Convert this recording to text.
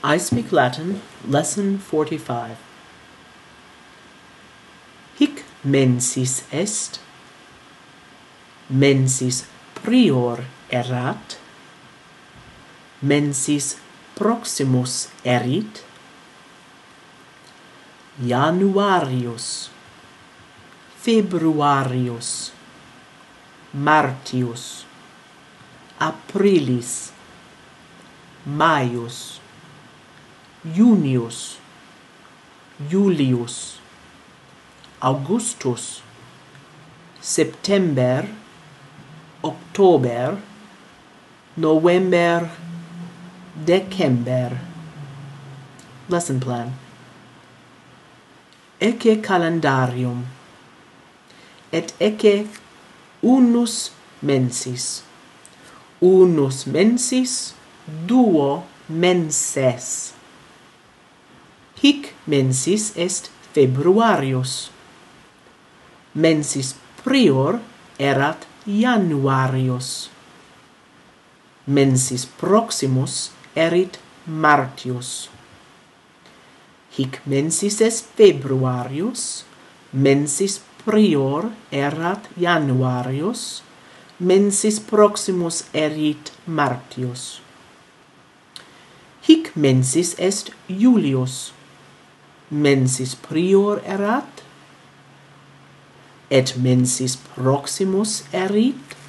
I Speak Latin, Lesson 45. Hic mensis est, mensis prior erat, mensis proximus erit, Januarius, Februarius, Martius, Aprilis, Maius, Junius, Julius, Augustus, September, October, November, December. Lesson plan. Ecce calendarium, et ecce unus mensis, unus mensis, duo menses. Hic mensis est Februarius, mensis prior erat Januarius, mensis proximus erit Martius. Hic mensis est Februarius, mensis prior erat Januarius, mensis proximus erit Martius. Hic mensis est Julius, mensis prior erat, et mensis proximus erit,